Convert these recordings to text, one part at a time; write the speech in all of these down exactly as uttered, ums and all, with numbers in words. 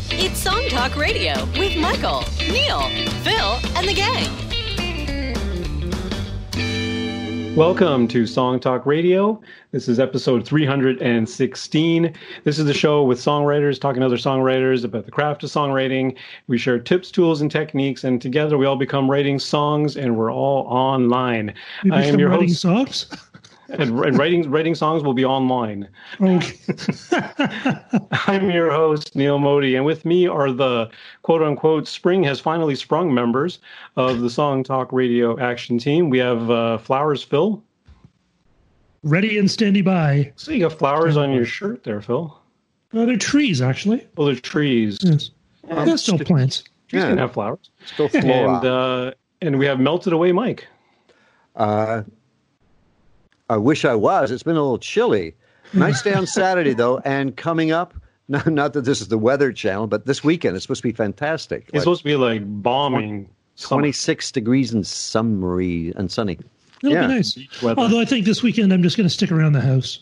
It's Song Talk Radio with Michael, Neil, Phil, and the gang. Welcome to Song Talk Radio. This is episode three hundred sixteen. This is the show with songwriters talking to other songwriters about the craft of songwriting. We share tips, tools, and techniques, and together we all become writing songs, and we're all online. You I am your writing host. songs? And, and writing writing songs will be online. Okay. I'm your host, Neil Modi, and with me are the quote-unquote spring has finally sprung members of the Song Talk Radio action team. We have uh, Flowers Phil. Ready and standing by. So you got flowers on your shirt there, Phil. Uh, they're trees, actually. Well, they're trees. Yes. Um, They're still plants. Trees Yeah. can have flowers. Still flora. And, uh, and we have Melted Away Mike. Uh, I wish I was. It's been a little chilly. Nice day on Saturday, though, and coming up, not, not that this is the Weather Channel, but this weekend it's supposed to be fantastic. It's Like supposed to be like bombing. twenty-six degrees and summery and sunny. It'll Yeah. be nice. Beach weather. Although I think this weekend I'm just going to stick around the house.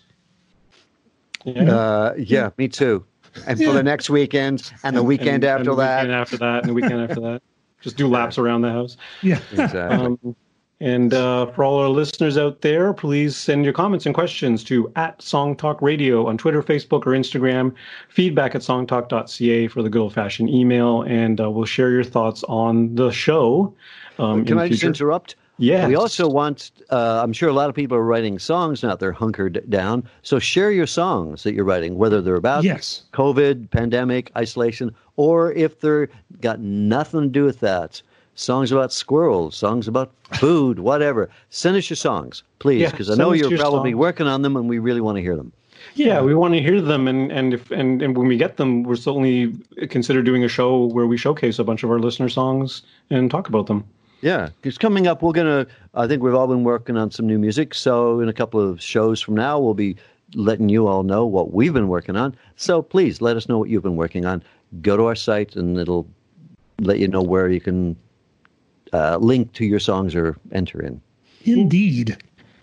Yeah. Uh, yeah, me too. And for the next weekend and the weekend And- after and the that. weekend after that, and the weekend after that. Just do laps around the house. Yeah. Exactly. Um, and uh, for all our listeners out there, please send your comments and questions to at Song Talk Radio on Twitter, Facebook, or Instagram. Feedback at songtalk dot c a for the good old-fashioned email, and uh, we'll share your thoughts on the show. Um, Can in I just future. interrupt? Yes. We also want, uh, I'm sure a lot of people are writing songs now. They're hunkered down. So share your songs that you're writing, whether they're about Yes. COVID, pandemic, isolation, or if they're got nothing to do with that. Songs about squirrels, songs about food, whatever. Send us your songs, please, Yeah, because I send know us you're your probably songs. working on them and we really want to hear them. Yeah, we want to hear them, and and if and, and when we get them, we're certainly consider doing a show where we showcase a bunch of our listener songs and talk about them. Yeah, because coming up, we're going to, I think we've all been working on some new music. So in a couple of shows from now, we'll be letting you all know what we've been working on. So please let us know what you've been working on. Go to our site and it'll let you know where you can uh, link to your songs or enter in. Indeed.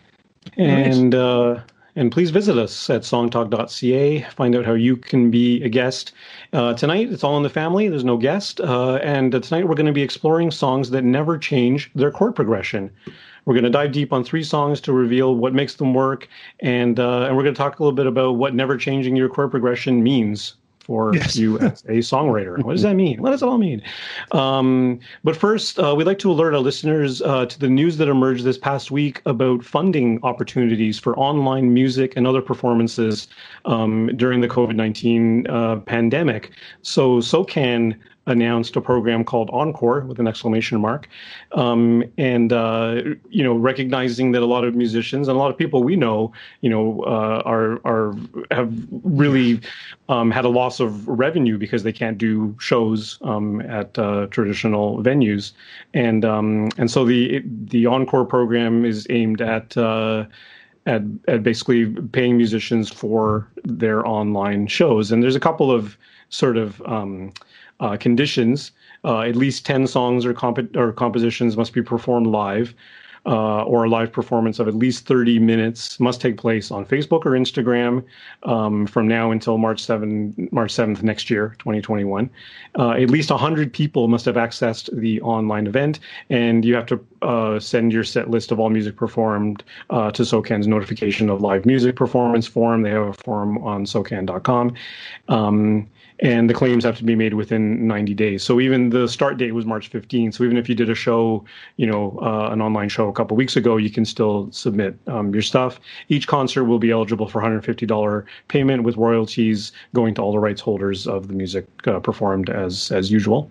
And uh, and please visit us at songtalk dot c a. Find out how you can be a guest. Uh, tonight, it's all in the family. There's no guest. Uh, and uh, tonight, we're going to be exploring songs that never change their chord progression. We're going to dive deep on three songs to reveal what makes them work. And, uh, and we're going to talk a little bit about what never changing your chord progression means for Yes. you as a songwriter. What does that mean? What does it all mean? Um, but first, uh, we'd like to alert our listeners uh, to the news that emerged this past week about funding opportunities for online music and other performances um, during the COVID nineteen uh, pandemic. So SOCAN announced a program called Encore with an exclamation mark. Um, and, uh, you know, recognizing that a lot of musicians and a lot of people we know, you know, uh, are, are, have really um, had a loss of revenue because they can't do shows um, at uh, traditional venues. And, um, and so the, the Encore program is aimed at, uh, at, at basically paying musicians for their online shows. And there's a couple of sort of, um, Uh, conditions. Uh, at least ten songs or, comp- or compositions must be performed live, uh, or a live performance of at least thirty minutes must take place on Facebook or Instagram um, from now until March seventh, March seventh next year, twenty twenty-one. Uh, at least one hundred people must have accessed the online event, and you have to uh, send your set list of all music performed uh, to SOCAN's notification of live music performance forum. They have a forum on socan dot com. Um, And the claims have to be made within ninety days. So even the start date was March fifteenth. So even if you did a show, you know, uh, an online show a couple weeks ago, you can still submit um, your stuff. Each concert will be eligible for one hundred fifty dollars payment with royalties going to all the rights holders of the music uh, performed as as usual.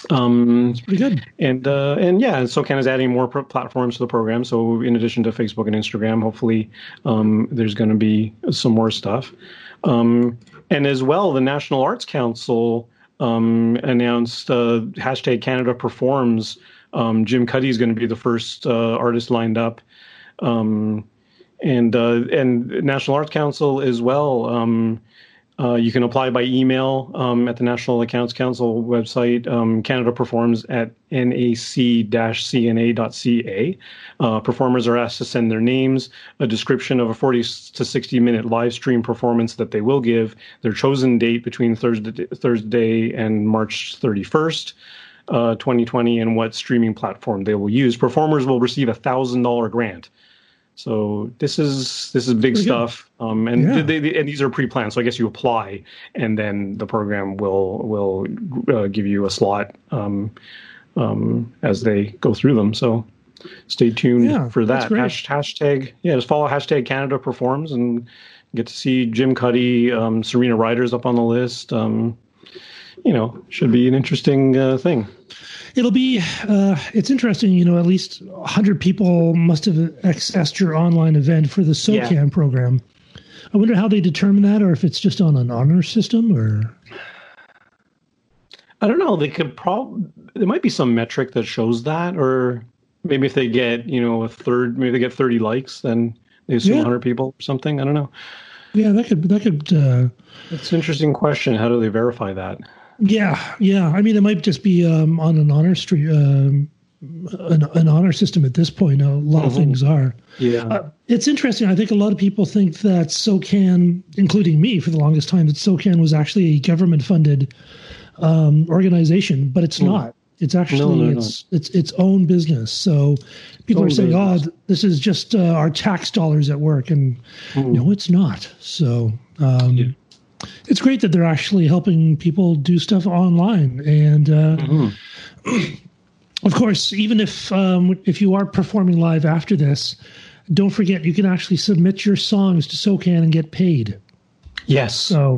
Um, It's pretty good. and uh, and yeah, and SOCAN is adding more pro- platforms to the program. So in addition to Facebook and Instagram, hopefully um, there's going to be some more stuff. Um, and as well, the National Arts Council um, announced uh, hashtag Canada Performs. Um, Jim Cuddy is going to be the first uh, artist lined up. Um, and uh, and National Arts Council as well um, Uh, you can apply by email um, at the National Accounts Council website. Um, Canada Performs at N A C C N A dot C A. Uh, performers are asked to send their names, a description of a forty to sixty minute live stream performance that they will give, their chosen date between Thursday, Thursday and March thirty-first. Uh, twenty twenty, and what streaming platform they will use. Performers will receive a thousand dollar grant. So this is this is big stuff, um, and Yeah. they, they, and these are pre-planned. So I guess you apply, and then the program will will uh, give you a slot um, um, as they go through them. So stay tuned Yeah, for that's that. great. Hash, hashtag yeah, just follow hashtag Canada Performs and get to see Jim Cuddy, um, Serena Ryder's up on the list. Um, you know, should be an interesting uh, thing. It'll be, uh, it's interesting, you know, at least one hundred people must have accessed your online event for the SOCAN Yeah. program. I wonder how they determine that, or if it's just on an honor system, or... I don't know. They could probably, there might be some metric that shows that, or maybe if they get, you know, a third, maybe they get thirty likes, then they assume Yeah. one hundred people or something. I don't know. Yeah, that could, that could, uh, It's an interesting question. How do they verify that? yeah, yeah. I mean, it might just be um, on an honor street, um, an, an honor system at this point. A lot of Mhm. things are. Yeah. Uh, it's interesting. I think a lot of people think that SOCAN, including me for the longest time, that SOCAN was actually a government-funded um, organization, but it's Mm. not. It's actually No, no, it's it's its own business. So people Own are saying, business. "Oh, th- this is just uh, our tax dollars at work," and Mm. no, it's not. So um, Yeah. it's great that they're actually helping people do stuff online. And uh, Mhm. of course, even if um, if you are performing live after this, don't forget you can actually submit your songs to SOCAN and get paid. Yes. So,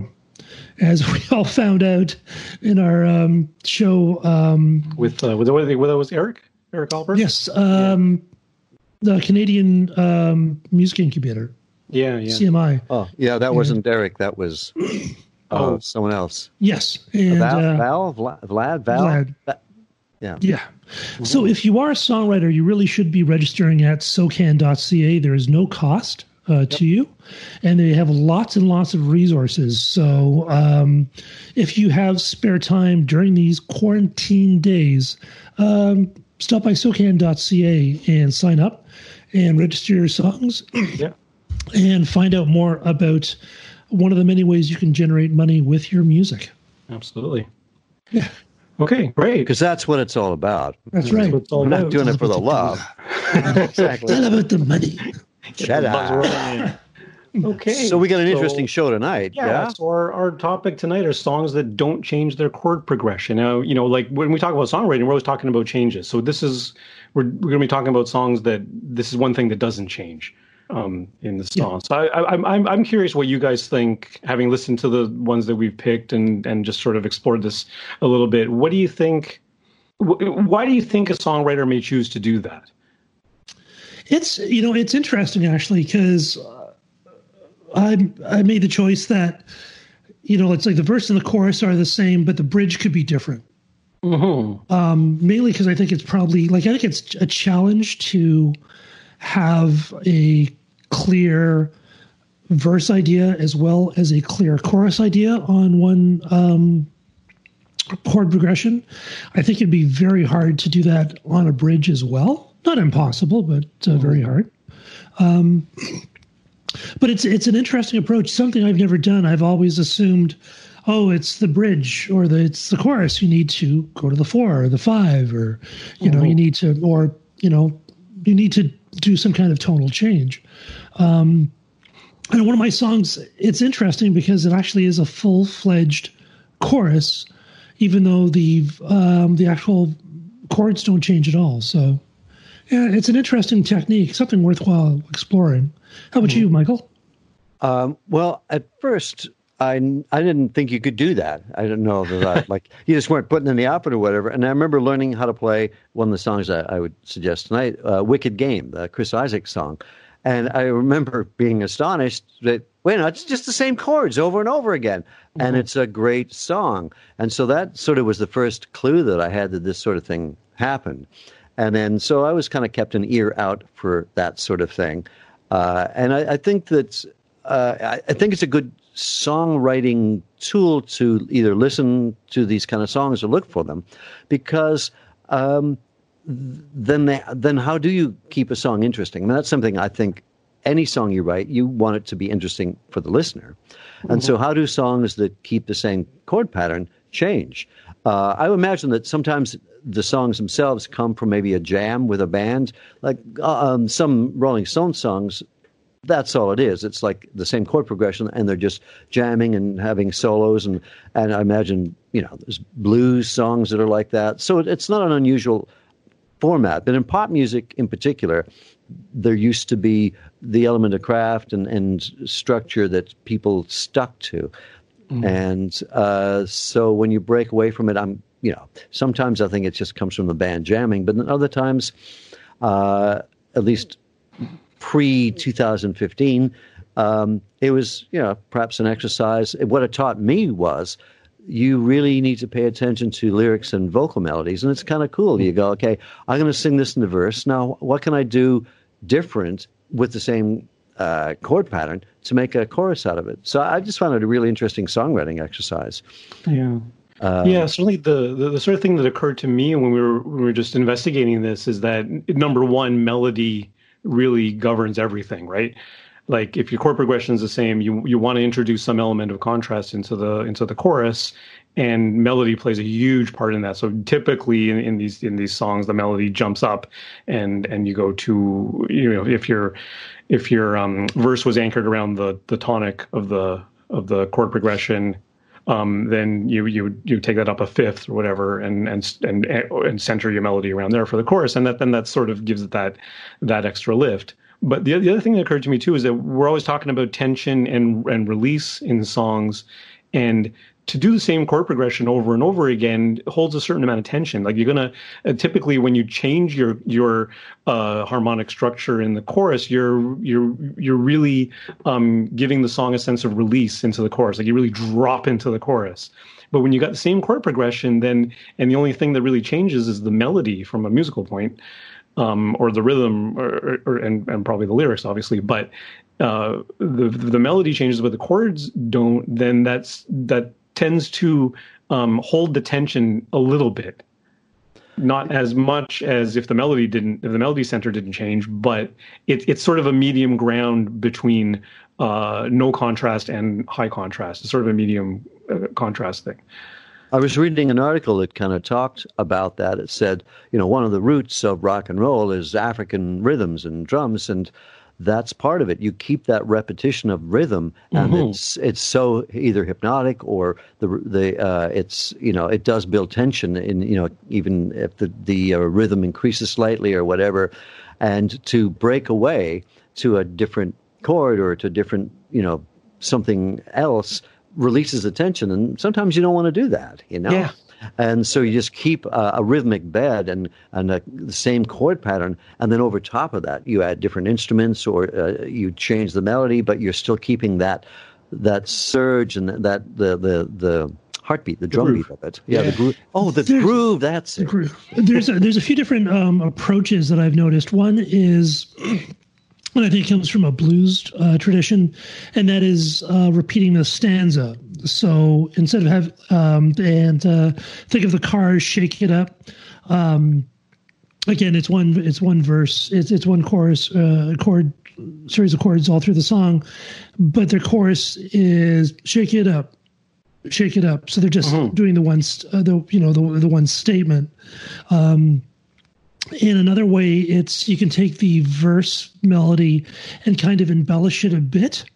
as we all found out in our um, show, um, with uh, with what was was Eric Eric Albert? yes, um, the Canadian um, Music Incubator, Yeah. Yeah. C M I. Oh, yeah, that wasn't Derek. That was uh, Oh. someone else. Yes, and Val, uh, Val, Vlad, Vlad, Val. Vlad. Va- Yeah. Yeah. So if you are a songwriter, you really should be registering at socan dot c a. There is no cost uh, to you, and they have lots and lots of resources. So um, if you have spare time during these quarantine days, um, stop by socan dot c a and sign up and register your songs Yeah. and find out more about one of the many ways you can generate money with your music. Absolutely. Yeah. Okay. Great. Because that's what it's all about. That's right. That's what it's all We're not about. doing it for the love. Exactly. It's all about the money. Shut Buzz up. rolling in. Okay. So we got an So- interesting show tonight. Yeah, Yeah. so our, our topic tonight are songs that don't change their chord progression. Now, you know, like when we talk about songwriting, we're always talking about changes. So this is, we're, we're going to be talking about songs that this is one thing that doesn't change um, in the song. So I, I, I'm, I'm I'm curious what you guys think, having listened to the ones that we've picked and, and just sort of explored this a little bit. What do you think, wh- why do you think a songwriter may choose to do that? It's you know it's interesting actually because uh, I I made the choice that you know it's like the verse and the chorus are the same, but the bridge could be different. Mm-hmm. Um, mainly because I think it's probably like I think it's a challenge to have a clear verse idea as well as a clear chorus idea on one um, chord progression. I think it'd be very hard to do that on a bridge as well. Not impossible, but uh, very hard. Um, but it's it's an interesting approach. Something I've never done. I've always assumed, oh, it's the bridge or the it's the chorus. You need to go to the four or the five, or you know, you need to, or you know, you need to do some kind of tonal change. Um, and one of my songs, it's interesting because it actually is a full fledged chorus, even though the um, the actual chords don't change at all. So. Yeah, it's an interesting technique, something worthwhile exploring. How about you, Michael? Um, well, at first, I, I didn't think you could do that. I didn't know that, I, like, you just weren't putting in the output or whatever. And I remember learning how to play one of the songs I, I would suggest tonight, uh, Wicked Game, the Chris Isaak song. And I remember being astonished that, wait, no, it's just the same chords over and over again. Mm-hmm. And it's a great song. And so that sort of was the first clue that I had that this sort of thing happened. And then, so I was kind of kept an ear out for that sort of thing. Uh, and I, I think that, uh, I, I think it's a good songwriting tool to either listen to these kind of songs or look for them, because um, then they, then how do you keep a song interesting? I mean, that's something I think any song you write, you want it to be interesting for the listener. And mm-hmm. so how do songs that keep the same chord pattern change? Uh, I would imagine that sometimes the songs themselves come from maybe a jam with a band. Like um, some Rolling Stones songs, that's all it is. It's like the same chord progression, and they're just jamming and having solos. And, and I imagine, you know, there's blues songs that are like that. So it, it's not an unusual format. But in pop music in particular, there used to be the element of craft and, and structure that people stuck to. Mm. And uh, so when you break away from it, I'm, you know, sometimes I think it just comes from the band jamming, but then other times, uh, at least pre twenty fifteen, um, it was, you know, perhaps an exercise. What it taught me was you really need to pay attention to lyrics and vocal melodies. And it's kind of cool. You go, okay, I'm going to sing this in the verse. Now, what can I do different with the same uh, chord pattern to make a chorus out of it? So I just found it a really interesting songwriting exercise. Yeah. Um, yeah, certainly the, the, the sort of thing that occurred to me when we were, when we were just investigating this is that, number one, melody really governs everything, right? Like if your chord progression is the same, you you want to introduce some element of contrast into the into the chorus, and melody plays a huge part in that. So typically in, in these in these songs, the melody jumps up, and and you go to, you know, if your if your um, verse was anchored around the the tonic of the of the chord progression, um, then you you you take that up a fifth or whatever, and and and and center your melody around there for the chorus, and that then that sort of gives it that that extra lift. But the, the other thing that occurred to me, too, is that we're always talking about tension and, and release in songs. And to do the same chord progression over and over again holds a certain amount of tension. Like you're going to uh, typically when you change your your uh, harmonic structure in the chorus, you're you're you're really um, giving the song a sense of release into the chorus. Like you really drop into the chorus. But when you got the same chord progression, then and the only thing that really changes is the melody from a musical point. Um, or the rhythm, or, or and, and probably the lyrics, obviously, but uh, the the melody changes, but the chords don't. Then that's that tends to um, hold the tension a little bit, not as much as if the melody didn't, if the melody center didn't change, but it, it's sort of a medium ground between uh, no contrast and high contrast. It's sort of a medium uh, contrast thing. I was reading an article that kind of talked about that. It said, you know, one of the roots of rock and roll is African rhythms and drums, and that's part of it. You keep that repetition of rhythm, and mm-hmm. it's it's so either hypnotic or the the uh, it's you know it does build tension in, you know, even if the the uh, rhythm increases slightly or whatever, and to break away to a different chord or to different, you know, something else releases the tension, and sometimes you don't want to do that, you know. Yeah. And so you just keep a, a rhythmic bed and and a, the same chord pattern, and then over top of that you add different instruments or uh, you change the melody, but you're still keeping that that surge and that the the the heartbeat, the, the drum groove. Beat of it. Yeah, yeah, the groove. Oh, the there's, groove. That's the it. Groove. There's a, there's a few different um, approaches that I've noticed. One is, and I think it comes from a blues uh, tradition, and that is uh, repeating the stanza. So instead of have um, and uh, think of the Cars, Shake It Up. Um, again, it's one it's one verse. It's it's one chorus, uh, chord series of chords all through the song, but their chorus is Shake It Up, Shake It Up. So they're just mm-hmm. doing the one uh, the you know the the one statement. Um, In another way, it's you can take the verse melody and kind of embellish it a bit,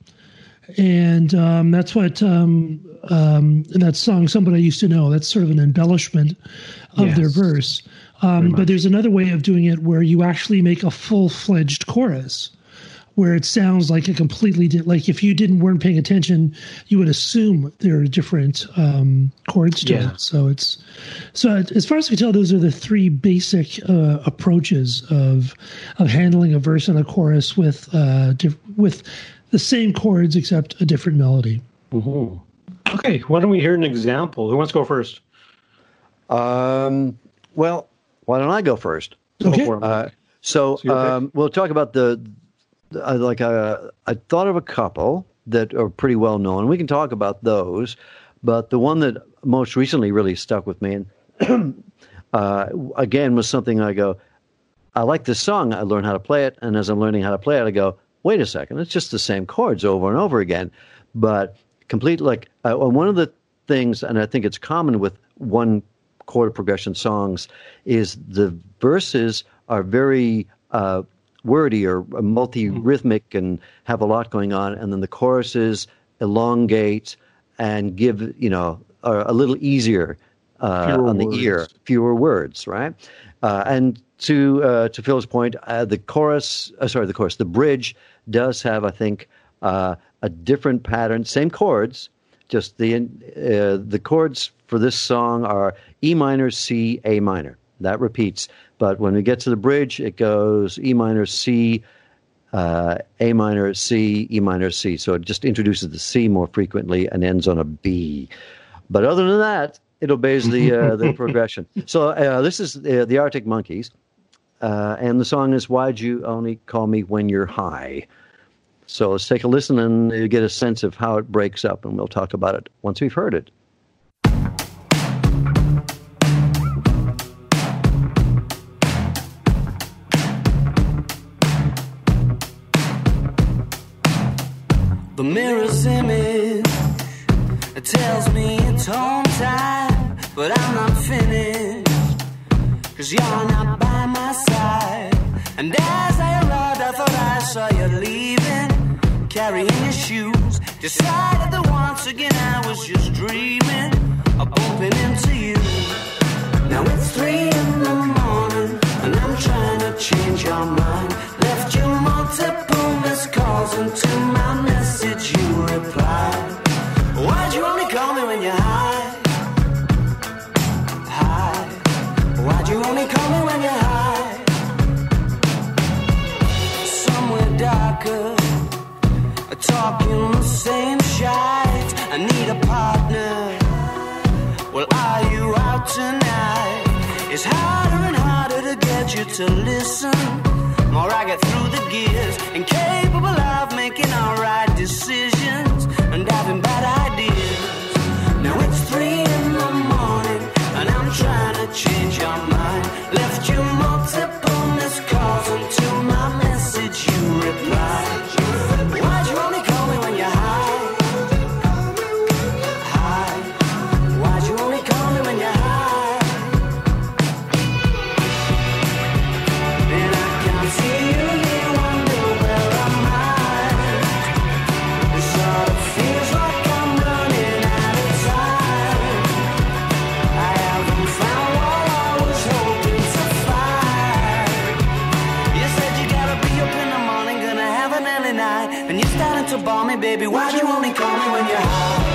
and um, that's what um, um, in that song "Somebody I Used to Know." That's sort of an embellishment of yes. their verse. Um, but there's another way of doing it where you actually make a full-fledged chorus, where it sounds like a completely di- like if you didn't weren't paying attention, you would assume there are different um, chords to yeah. it. So it's so as far as we tell, those are the three basic uh, approaches of of handling a verse and a chorus with uh, diff- with the same chords except a different melody. Mm-hmm. Okay, why don't we hear an example? Who wants to go first? Um. Well, why don't I go first? Okay. Uh, so so um, we'll talk about the. Uh, like uh, I thought of a couple that are pretty well known. We can talk about those, but the one that most recently really stuck with me, and uh, again, was something I go, I like this song. I learn how to play it, and as I'm learning how to play it, I go, wait a second, it's just the same chords over and over again, but complete like uh, one of the things, and I think it's common with one chord progression songs, is the verses are very uh, wordy or multi-rhythmic and have a lot going on, and then the choruses elongate and give, you know, are a little easier uh, on the words. ear, fewer words, right? Uh, and to uh, to Phil's point, uh, the chorus, uh, sorry, the chorus, the bridge does have, I think, uh, a different pattern, same chords, just the uh, the chords for this song are E minor, C, A minor. That repeats. But when we get to the bridge, it goes E minor, C, uh, A minor, C, E minor, C. So it just introduces the C more frequently and ends on a B. But other than that, it obeys the uh, the progression. So uh, this is uh, the Arctic Monkeys, uh, and the song is "Why'd You Only Call Me When You're High." So let's take a listen and you get a sense of how it breaks up, and we'll talk about it once we've heard it. The mirror's image, it tells me it's home time, but I'm not finished, cause you're not by my side. And as I arrived, I thought I saw you leaving, carrying your shoes. Decided that once again I was just dreaming of bumping into you. Now it's three in the morning, and I'm trying to change your mind. Left you multiple missed calls, and to my message you replied. Why'd you only call me when you're high? High. Why'd you only call me when you're high? Somewhere darker, talking the same shite. I need a partner. Well, are you out tonight? It's harder and harder to get you to listen. More I get through the gears, incapable of making alright decisions and having bad ideas. Now it's three in the morning, and I'm trying to change your mind. Left you multiple missed calls, and to my message you replied. Why'd you only call me when you're high? High. Why'd you only call me when you're high? And I can see you here, wonder where I'm at. It sort of feels like I'm running out of time. I haven't found what I was hoping to find. You said you gotta be up in the morning, gonna have an early night, and you're starting to bore me, baby. Why'd you only call me when you're high?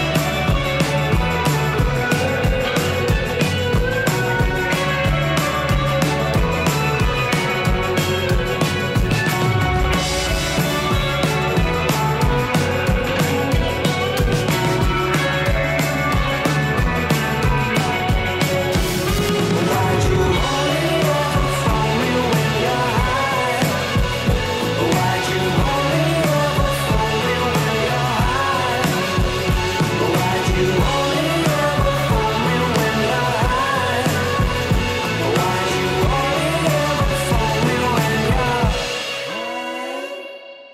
Why'd you only ever phone me when you're high? Why'd you only ever phone me when you're high? Why'd you only ever phone me when you're high? Why'd you only ever phone me when you're high?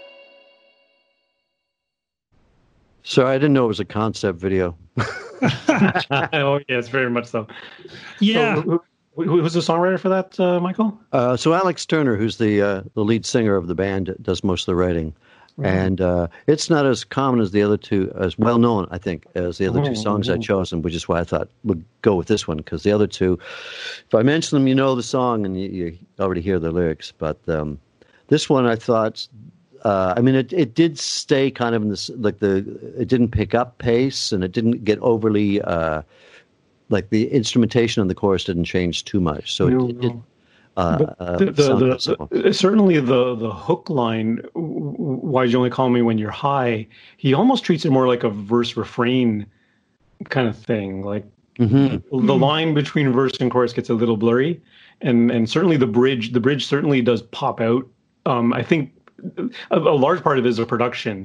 Sorry, I didn't know it was a concept video. Oh yes, very much so. Yeah. So, who, who, who was the songwriter for that, uh, Michael? Uh, so Alex Turner, who's the uh, the lead singer of the band, does most of the writing, and uh, it's not as common as the other two, as well known, I think, as the other two songs I chosen, which is why I thought we'd go with this one, because the other two, if I mention them, you know the song and you, you already hear the lyrics. But um, this one, I thought, uh, I mean, it it did stay kind of in this, like the, it didn't pick up pace, and it didn't get overly. Uh, Like the instrumentation on the chorus didn't change too much, so No, it, it did. no. Uh, But uh, the, the, sound the, possible. the- certainly the the hook line, "Why'd you only call me when you're high?" He almost treats it more like a verse refrain kind of thing. Like Mhm. the line between verse and chorus gets a little blurry, and and certainly the bridge the bridge certainly does pop out. Um, I think a, a large part of it is the production.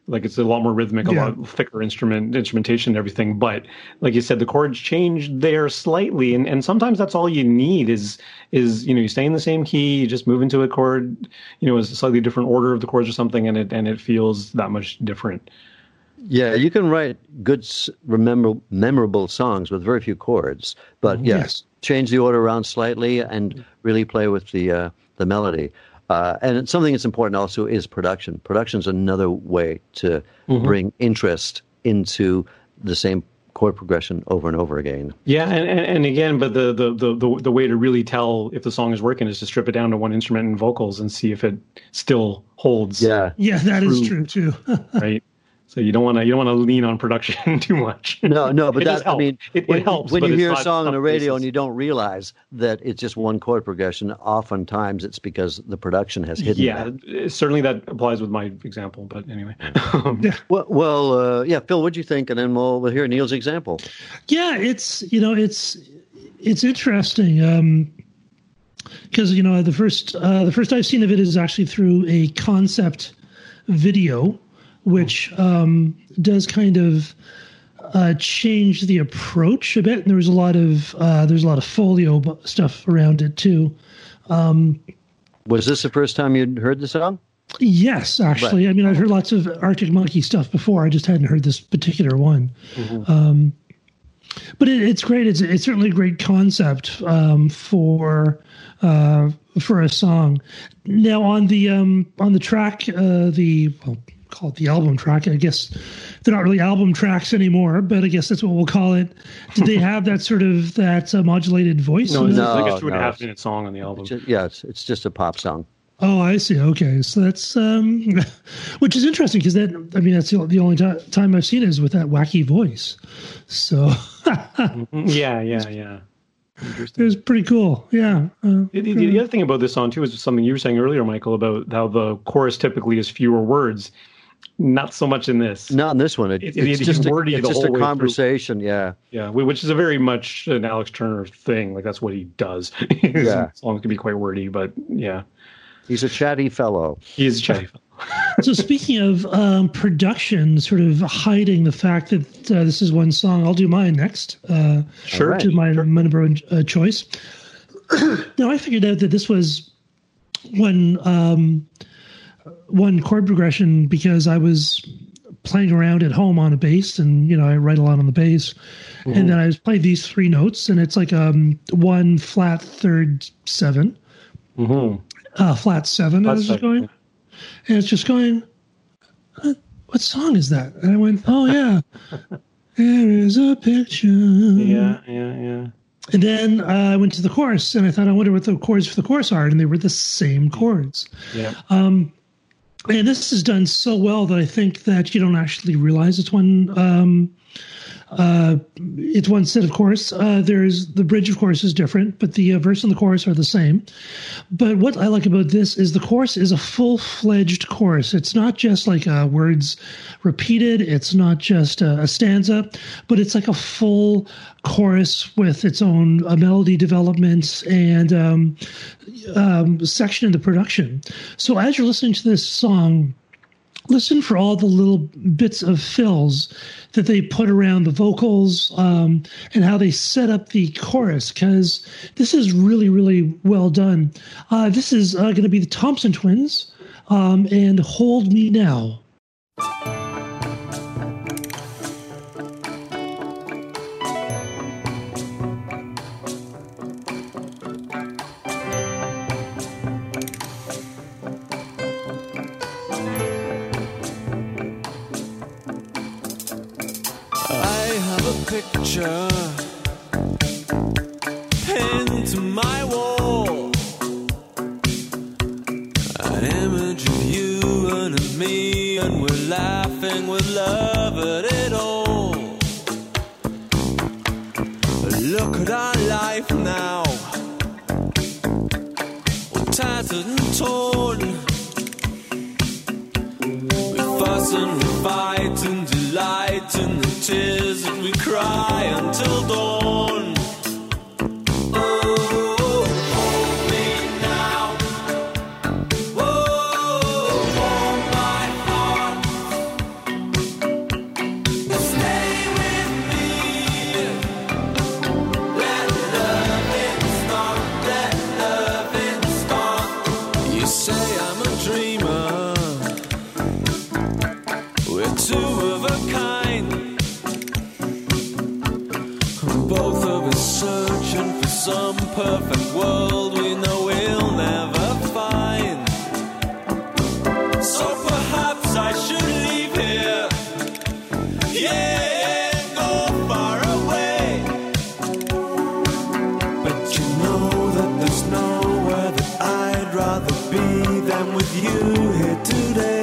Like it's a lot more rhythmic, a Yeah. lot thicker instrument instrumentation and everything. But like you said, the chords change there slightly, and, and sometimes that's all you need is is you know you stay in the same key, you just move into a chord, you know, it's a slightly different order of the chords or something, and it and it feels that much different. Yeah, you can write good, s- remember, memorable songs with very few chords, but yeah, Yes. change the order around slightly and really play with the uh, the melody. Uh, and it's something that's important also is production. Production is another way to bring interest into the same chord progression over and over again. Yeah, and, and, and again, but the, the, the, the, the way to really tell if the song is working is to strip it down to one instrument and vocals and see if it still holds. Yeah. Yeah, that is True. true too. Right. So you don't want to you don't want to lean on production too much. No, no, but It does that, I help. mean, It- it when, helps, when but you it's hear a not song on the some radio cases. and you don't realize that it's just one chord progression, oftentimes it's because the production has hidden Yeah, that. certainly that applies with my example. But anyway, Well, well uh, yeah, Phil, what'd you think? And then we'll, we'll hear Neil's example. Yeah, it's you know it's it's interesting um, because you know the first uh, the first I've seen of it is actually through a concept video, which um, does kind of uh, change the approach a bit. And there was a lot of uh, there's a lot of folio bu- stuff around it too. Was this the first time you'd heard the song? Yes, actually. Right. I mean, I've heard lots of Arctic Monkey stuff before. I just hadn't heard this particular one. Um, but it, it's great. It's it's certainly a great concept um, for uh, for a song. Now on the um, on the track, uh, the well, call it the album track. I guess they're not really album tracks anymore, but I guess that's what we'll call it. Did they have that sort of that uh, modulated voice? no, in it's it? like No, a two and a no. half minute song on the album. Just, yeah, it's, it's just a pop song. Oh, I see. Okay, so that's um, which is interesting because that I mean that's the, the only ti time I've seen it is with that wacky voice. So Yeah, yeah, yeah. it was pretty cool. Yeah. Uh, The, the, the other thing about this song too is something you were saying earlier, Michael, about how the chorus typically is fewer words. Not so much in this. Not in this one. It, It- it's it's just a, wordy it's the just whole a way through. conversation. Yeah. Yeah, whi- which is a very much an Alex Turner thing. Like that's what he does. His Yeah. songs can be quite wordy, but yeah, He's a chatty fellow. he is chatty. so speaking of um, production, sort of hiding the fact that uh, this is one song, I'll do mine next. Uh, Sure. To my, my number one uh, choice. Now I figured out that this was one um, one chord progression because I was playing around at home on a bass, and you know I write a lot on the bass, and then I just played these three notes, and it's like um one flat third seven, Mm-hmm. uh, flat seven. I Flat was just seven, going, and it's just going. "Uh, What song is that? And I went, oh yeah, there is a picture. Yeah, yeah, yeah. And then uh, I went to the chorus, and I thought, I wonder what the chords for the chorus are, and they were the same chords. Yeah. Um, and this is done so well that I think that you don't actually realize it's one. Um, uh, it's one set of chorus. Uh, there's the bridge, of course, is different, but the uh, verse and the chorus are the same. But what I like about this is the chorus is a full-fledged chorus. It's not just like uh, words repeated. It's not just a, a stanza, but it's like a full chorus with its own uh, melody development and um, um, section in the production. So as you're listening to this song, listen for all the little bits of fills that they put around the vocals um, and how they set up the chorus, because this is really, really well done. Uh, this is uh, going to be the Thompson Twins um, and Hold Me Now. I have a picture pinned to my wall, an image of you and of me, and we're laughing with love at it all. Look at our life now, all tattered and torn. We fuss and we fight and delight in the tears that we cry until dawn. Oh, hold me now. Oh, warm my heart. some perfect world we know we'll never find. So perhaps I should leave here. Yeah, go far away. But you know that there's nowhere that I'd rather be than with you here today.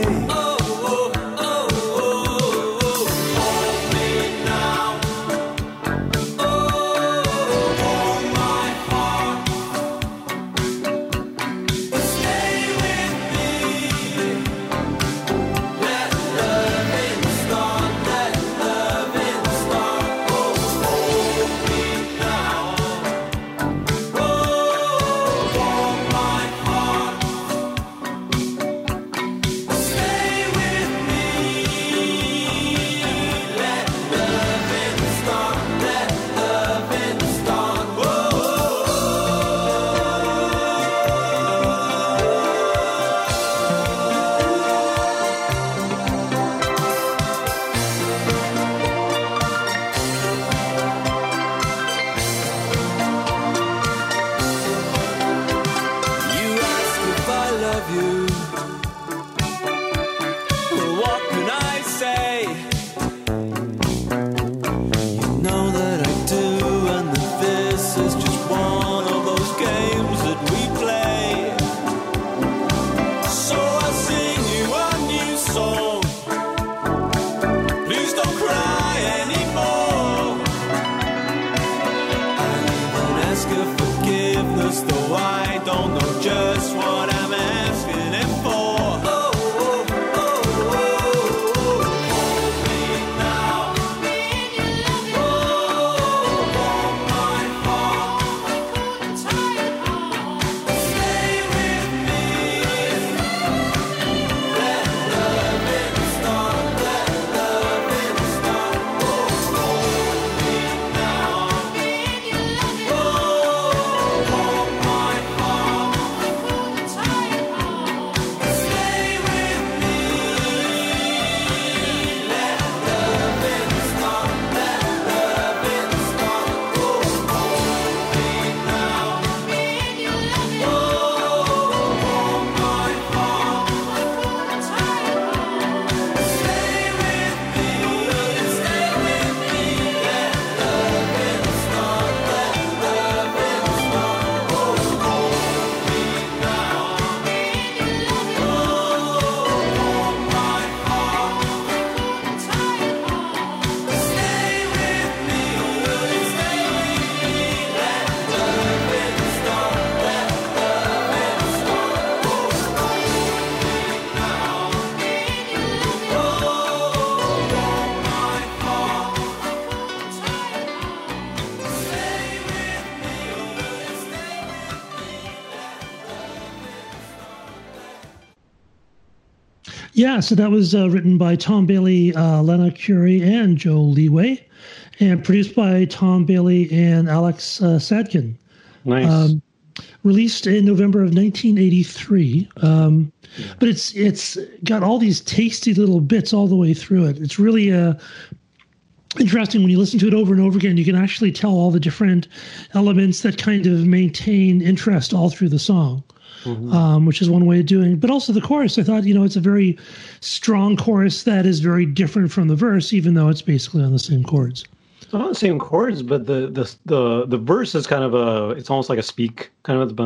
Yeah, so that was uh, written by Tom Bailey, uh, Lena Curie, and Joe Leeway, and produced by Tom Bailey and Alex uh, Sadkin. Nice. Um, released in November of nineteen eighty-three. Um, yeah. But it's it's got all these tasty little bits all the way through it. It's really uh, interesting when you listen to it over and over again. You can actually tell all the different elements that kind of maintain interest all through the song. Mm-hmm. Um, which is one way of doing it. But also the chorus, I thought, you know, it's a very strong chorus that is very different from the verse, even though it's basically on the same chords. It's not the same chords, but the the the, the verse is kind of a, it's almost like a speak, kind of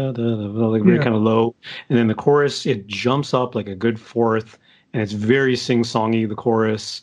like very yeah. kind of low. And then the chorus, it jumps up like a good fourth, and it's very sing-songy, the chorus.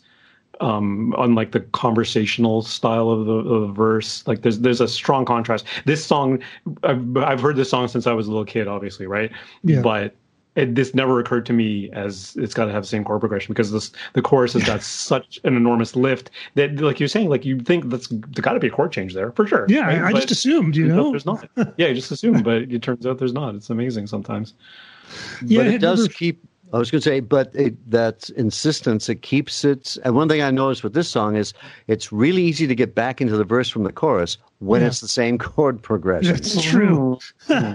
Um, unlike the conversational style of the, of the verse, like there's there's a strong contrast. This song, I've, I've heard this song since I was a little kid, obviously, right? Yeah. But it, this never occurred to me as it's got to have the same chord progression, because this the chorus has got such an enormous lift that, like you're saying, like you think that's there got to be a chord change there for sure. Yeah, right? I, I just assumed, you know, there's not. Yeah, you just assumed, but it turns out there's not. It's amazing sometimes. Yeah, but it, it does never... keep. I was going to say, but it, that insistence, it keeps it. And one thing I noticed with this song is it's really easy to get back into the verse from the chorus when yeah. it's the same chord progression. That's true.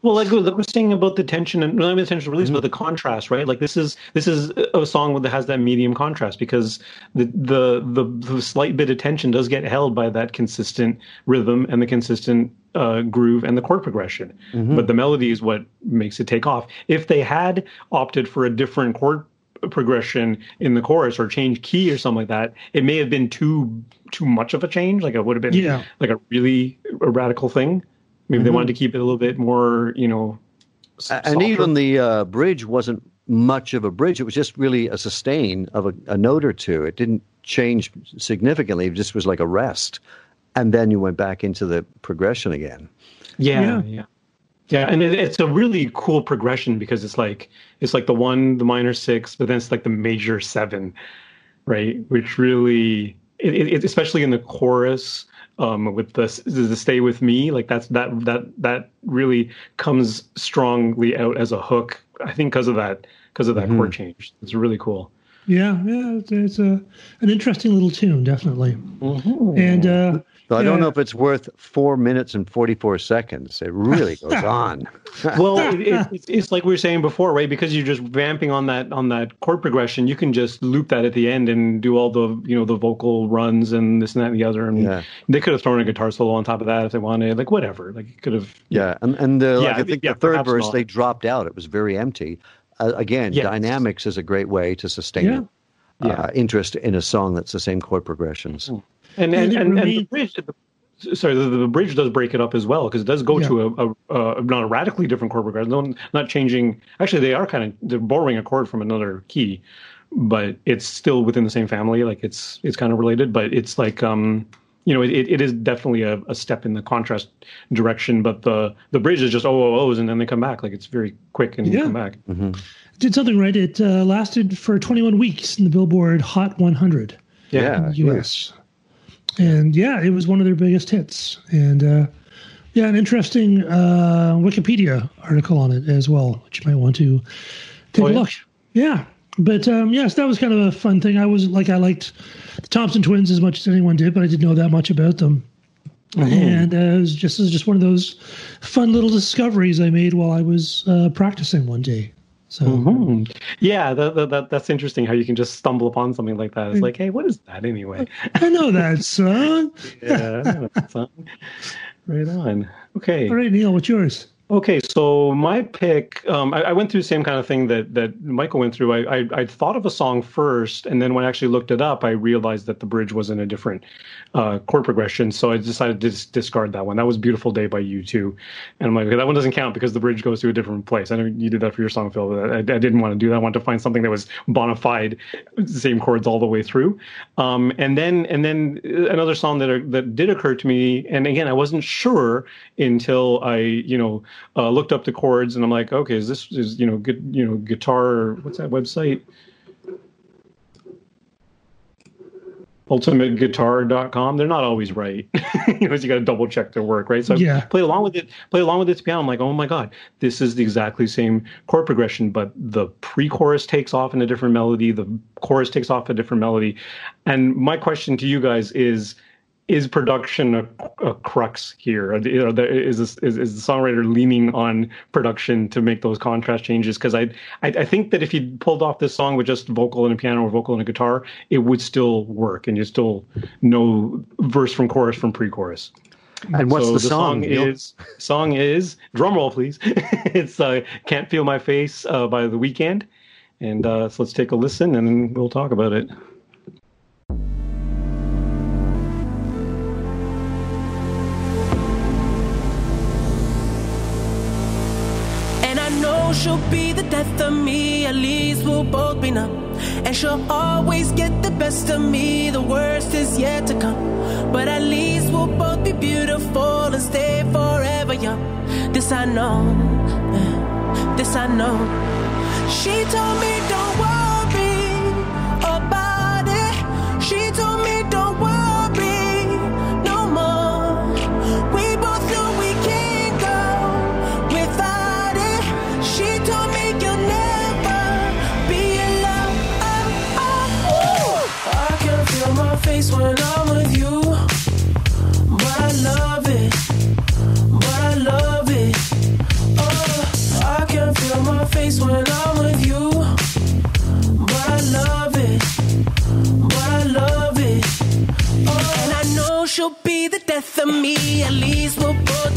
Well, like, like we're saying about the tension and not even the tension release, mm-hmm. but the contrast, right? Like this is this is a song that has that medium contrast because the, the the the slight bit of tension does get held by that consistent rhythm and the consistent uh, groove and the chord progression. Mm-hmm. But the melody is what makes it take off. If they had opted for a different chord progression in the chorus or change key or something like that, it may have been too too much of a change. Like it would have been yeah. like a really a radical thing. Maybe mm-hmm. they wanted to keep it a little bit more, you know, softer. And even the uh, bridge wasn't much of a bridge. It was just really a sustain of a, a note or two. It didn't change significantly. It just was like a rest. And then you went back into the progression again. Yeah, yeah. yeah. Yeah, and it, it's a really cool progression because it's like it's like the one, the minor six, but then it's like the major seven, right? Which really, it, it, especially in the chorus, um, with the the "Stay with Me," like that's that that that really comes strongly out as a hook. I think because of that because of that mm-hmm. chord change. It's really cool. Yeah, yeah, it's, it's a an interesting little tune, definitely. Mm-hmm. And uh, so I yeah. don't know if it's worth four minutes and forty-four seconds. It really goes on. Well, it, it, it's, it's like we were saying before, right? Because you're just vamping on that on that chord progression, you can just loop that at the end and do all the you know the vocal runs and this and that and the other. And yeah. they could have thrown a guitar solo on top of that if they wanted, like whatever. Like it could have. Yeah, and and the, yeah, like, I think yeah, the third verse not. they dropped out. It was very empty. Uh, again, yes. dynamics is a great way to sustain yeah. uh, yeah. interest in a song that's the same chord progressions. And and and, and, and the bridge, the, sorry, the, the bridge does break it up as well because it does go yeah. to a, a, a not a radically different chord progression. No, not changing. Actually, they are kind of they're borrowing a chord from another key, but it's still within the same family. Like it's it's kind of related, but it's like um. You know, it, it is definitely a, a step in the contrast direction, but the, the bridge is just oh, oh, ohs, and then they come back. Like, it's very quick and yeah. come back. Mm-hmm. Did something right. It uh, lasted for twenty-one weeks in the Billboard Hot one hundred yeah, in the U S. Yeah. And, yeah, it was one of their biggest hits. And, uh, yeah, an interesting uh, Wikipedia article on it as well, which you might want to take oh, a yeah? look. Yeah. But, um, yes, that was kind of a fun thing. I was like, I liked the Thompson Twins as much as anyone did, but I didn't know that much about them. Mm-hmm. And uh, it was just it was just one of those fun little discoveries I made while I was uh, practicing one day. So mm-hmm. yeah, that, that, that that's interesting how you can just stumble upon something like that. It's like, hey, what is that anyway? I know that song. yeah, I know that song. Right on. Okay. All right, Neil, what's yours? Okay, so my pick, um, I, I went through the same kind of thing that, that Michael went through. I, I I thought of a song first, and then when I actually looked it up, I realized that the bridge was in a different uh, chord progression, so I decided to dis- discard that one. That was Beautiful Day by U two. And I'm like, okay, that one doesn't count because the bridge goes to a different place. I know you did that for your song, Phil, but I, I didn't want to do that. I wanted to find something that was bona fide, same chords all the way through. Um, and then and then another song that, are, that did occur to me, and again, I wasn't sure until I, you know, Uh, looked up the chords and I'm like, okay, is this is you know good you know guitar? What's that website? ultimate guitar dot com. They're not always right. you know, you got to double check their work, right? So yeah. I played along with it. Played along with its piano. I'm like, oh my god, this is the exactly same chord progression, but the pre-chorus takes off in a different melody. The chorus takes off a different melody. And my question to you guys is. Is production a, a crux here? Is, this, is is the songwriter leaning on production to make those contrast changes? Because I, I I think that if you pulled off this song with just vocal and a piano or vocal and a guitar, it would still work, and you still know verse from chorus from pre-chorus. And what's so the, the song? song is song is drum roll, please. It's uh, "Can't Feel My Face" uh, by The Weeknd, and uh, so let's take a listen, and we'll talk about it. She'll be the death of me, at least we'll both be numb. And she'll always get the best of me, the worst is yet to come. But at least we'll both be beautiful and stay forever young. This I know, this I know. She told me don't worry about it. She told me don't worry no more. We both know we can't go without it. She told me you'll never be alone. Oh, oh, oh. I can feel my face when I'm with you, but I love it, but I love it. Oh,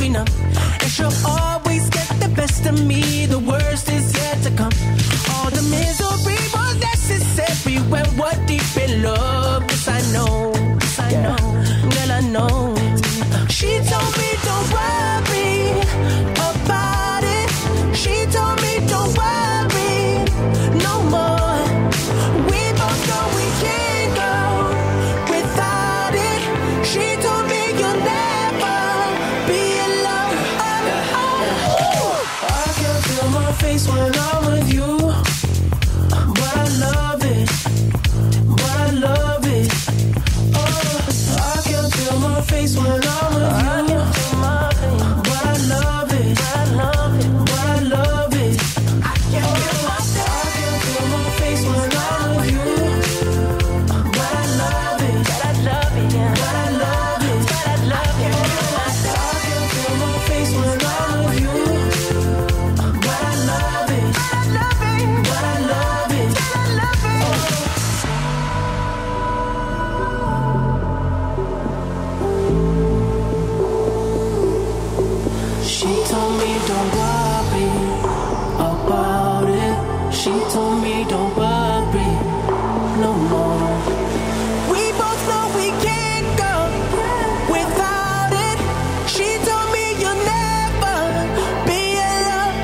be numb. And she'll always get the best of me. The worst is yet to come. All the misery was necessary when we're deep in love. Yes, I know. Yes, I know. Girl, I know. She told me don't worry about it. She told me don't worry no more. We both know we can't go without it. She told me you'll never be alone. Oh, oh. I can feel my face when I'm with you, but I love it, but I love it. Oh, I can feel my face when I'm with you, but I love it, but I love it, but I love it. I can feel my I can feel my face when I'm with you, but I love it, but I love it, yeah. But I love it, but I love it. I can feel my face when I'm with you, but I love it, but I love it, but I love it, but I love it. She told me don't worry about it. She told me don't worry no more. We both know we can't go without it. She told me you'll never be alone.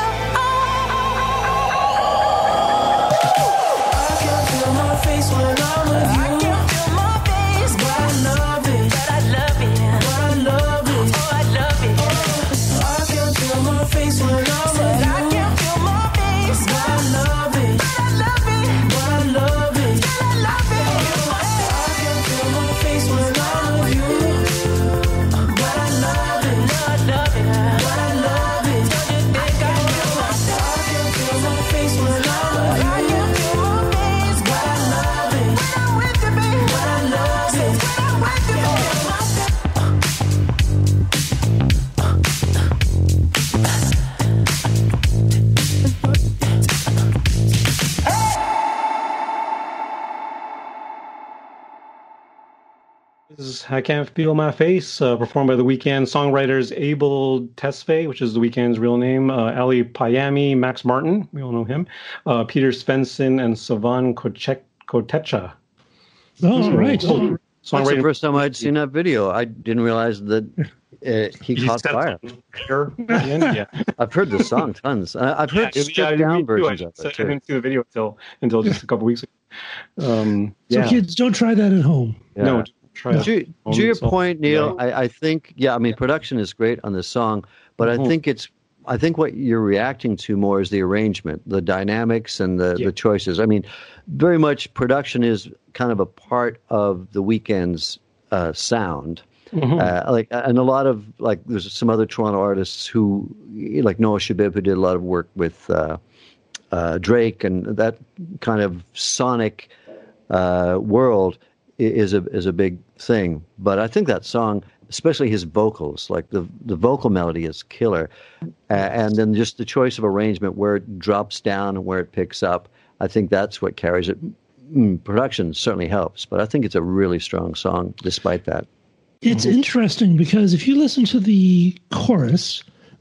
I can feel my face when I'm with you. I can feel my face, but I love it, but I love it, but I love it. Oh, I love it. I can feel my face when I'm with you. I can feel my face, but I love it, but I love it, but I love it, but I love it. I can feel my face when I'm with you, but I love it, but I love it, but I love it. I can feel my face when I'm with you. I can feel my face, but I love it, when I'm with you, baby, but I love it, when I'm with you, baby. This is I Can't Feel My Face, uh, performed by The Weeknd songwriters Abel Tesfaye, which is The Weeknd's real name, uh, Ali Payami, Max Martin, we all know him, uh, Peter Svensson, and Savan Koche- Kotecha. Oh, right. Oh, That's the first time I'd seen that video. I didn't realize that uh, he, He caught set fire. fire at the end, yeah. I've heard the song tons. I- I've heard Yeah, stripped yeah, me down too. versions I, of just- it I too. didn't see the video until until just a couple weeks ago. Um, so yeah. kids, don't try that at home. Yeah. No, try To, it. to your So- point, Neil, Yeah. I, I think, yeah, I mean, production is great on this song, but I Mhm. think it's, I think what you're reacting to more is the arrangement, the dynamics, and the, Yeah. the choices. I mean, very much production is kind of a part of the Weeknd's uh, sound. Mhm. Uh, like, and a lot of like, there's some other Toronto artists who, like Noah Shabib, who did a lot of work with uh, uh, Drake, and that kind of sonic uh, world i- is a is a big thing. But I think that song, especially his vocals, like the the vocal melody is killer, uh, and then just the choice of arrangement where it drops down and where it picks up. I think that's what carries it. Mm, production certainly helps, but I think it's a really strong song despite that. It's interesting because if you listen to the chorus,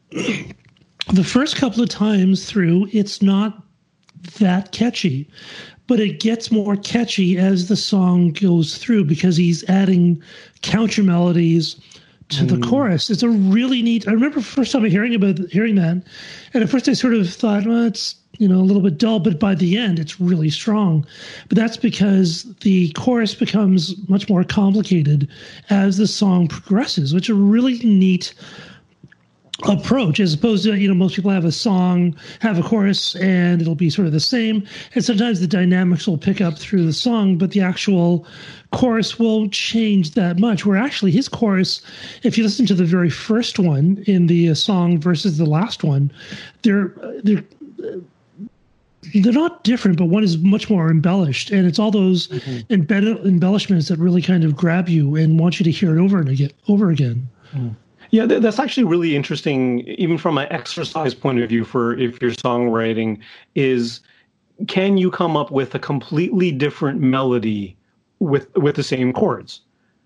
the first couple of times through, it's not that catchy, but it gets more catchy as the song goes through because he's adding counter melodies to the chorus. It's a really neat. I remember the first time hearing about hearing that, and at first I sort of thought, well, it's you know a little bit dull, but by the end, it's really strong. But that's because the chorus becomes much more complicated as the song progresses, which is a really neat approach, as opposed to, you know, most people have a song, have a chorus, and it'll be sort of the same. And sometimes the dynamics will pick up through the song, but the actual chorus won't change that much. Where actually his chorus, if you listen to the very first one in the uh, song versus the last one, they're they're they're not different, but one is much more embellished, and it's all those mm-hmm. embed- embellishments that really kind of grab you and want you to hear it over and again, over again. Mm. Yeah, that's actually really interesting, even from an exercise point of view. For if your songwriting is, can you come up with a completely different melody with with the same chords?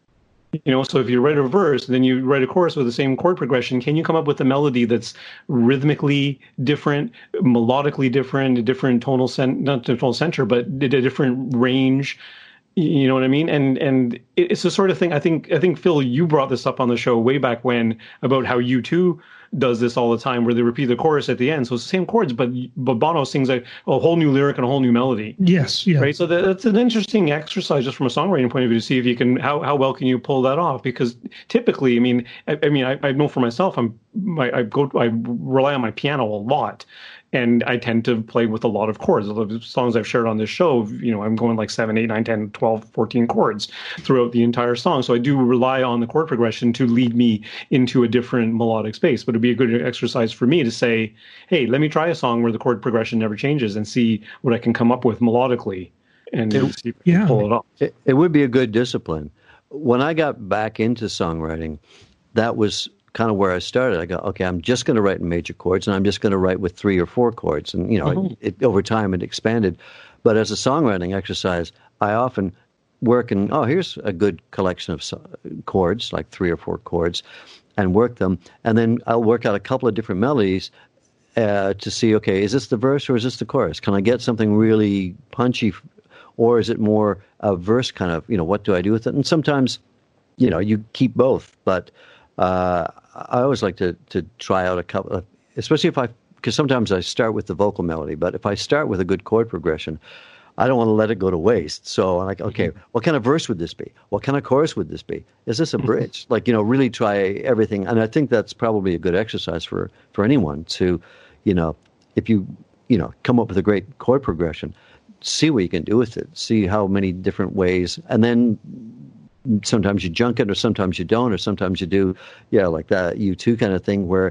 You know, so if you write a verse and then you write a chorus with the same chord progression, can you come up with a melody that's rhythmically different, melodically different, a different tonal cent, not the tonal center, but a different range? You know what I mean? And and it's the sort of thing. I think I think Phil, you brought this up on the show way back when about how U two does this all the time, where they repeat the chorus at the end. So it's the same chords, but but Bono sings a, a whole new lyric and a whole new melody. Yes, yeah. Right. So that, that's an interesting exercise just from a songwriting point of view to see if you can how how well can you pull that off. Because typically, I mean, I, I mean, I, I know for myself, I'm I, I go I rely on my piano a lot. And I tend to play with a lot of chords. The songs I've shared on this show, you know, I'm going like seven, eight, nine, ten, twelve, fourteen chords throughout the entire song. So I do rely on the chord progression to lead me into a different melodic space. But it'd be a good exercise for me to say, hey, let me try a song where the chord progression never changes and see what I can come up with melodically and it, see if I can yeah. pull it off. It, it would be a good discipline. When I got back into songwriting, that was kind of where I started. I go, okay, I'm just going to write in major chords, and I'm just going to write with three or four chords. And, you know, Mm-hmm. it, it, over time it expanded. But as a songwriting exercise, I often work in, oh, here's a good collection of so- chords, like three or four chords, and work them. And then I'll work out a couple of different melodies uh, to see, okay, is this the verse or is this the chorus? Can I get something really punchy, or is it more a verse kind of, you know, what do I do with it? And sometimes, you know, you keep both, but uh, I always like to to try out a couple of, especially if I, because sometimes I start with the vocal melody, but if I start with a good chord progression, I don't want to let it go to waste. So I'm like, okay, what kind of verse would this be? What kind of chorus would this be? Is this a bridge? Like, you know, really try everything. And I think that's probably a good exercise for, for anyone to, you know, if you, you know, come up with a great chord progression, see what you can do with it, see how many different ways, and then sometimes you junk it, or sometimes you don't, or sometimes you do, yeah, like that U two kind of thing where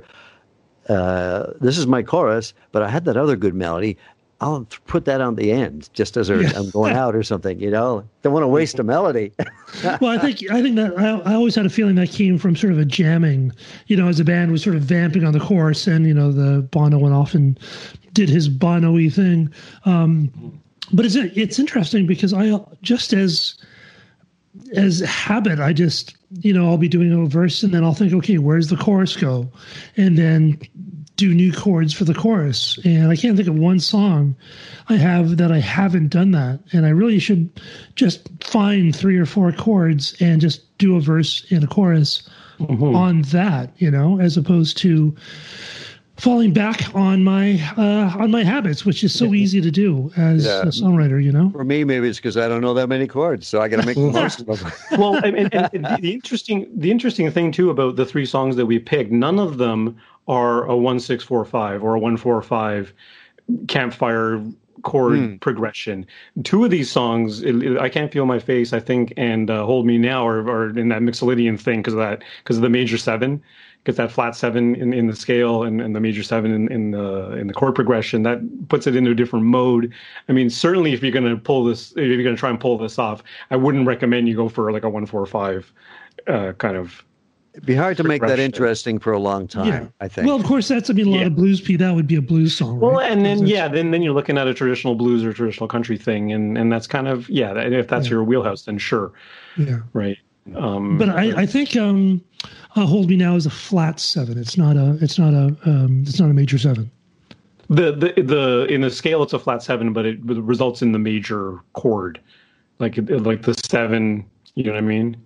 uh, this is my chorus, but I had that other good melody. I'll put that on the end, just as Yeah. I'm going out or something. You know, don't want to waste a melody. Well, I think I think that I, I always had a feeling that came from sort of a jamming. You know, as a band was sort of vamping on the chorus, and you know, the Bono went off and did his Bono-y thing. Um, but it's it's interesting because I just as as habit, I just, you know, I'll be doing a verse and then I'll think, okay, where's the chorus go? And then do new chords for the chorus. And I can't think of one song I have that I haven't done that. And I really should just find three or four chords and just do a verse and a chorus mm-hmm. on that, you know, as opposed to falling back on my uh, on my habits, which is so easy to do as Yeah. a songwriter, you know? For me, maybe it's because I don't know that many chords, so I got to make the most of them. Well, and, and, and the, the interesting the interesting thing too about the three songs that we picked, none of them are a one six four five or a one four five campfire chord mm. progression. Two of these songs, it, it, I Can't Feel My Face, I think, and uh, Hold Me Now are, are in that Mixolydian thing because of that, because of the major seven. Gets that flat seven in, in the scale and, and the major seven in, in the in the chord progression. That puts it into a different mode. I mean, certainly if you're going to pull this, if you're going to try and pull this off, I wouldn't recommend you go for like a one four five uh, kind of. It'd be hard to make that interesting for a long time. Yeah. I think. Well, of course, that's I mean a lot Yeah. of blues. P that would be a blues song. Well, right? and then That's- yeah, then then you're looking at a traditional blues or traditional country thing, and and that's kind of yeah. That, if that's Yeah. your wheelhouse, then sure, yeah. right. Um, But I, I think um, uh, "Hold Me Now" is a flat seven. It's not a. It's not a. Um, it's not a major seven. The, the the in the scale it's a flat seven, but it results in the major chord, like like the seven. You know what I mean?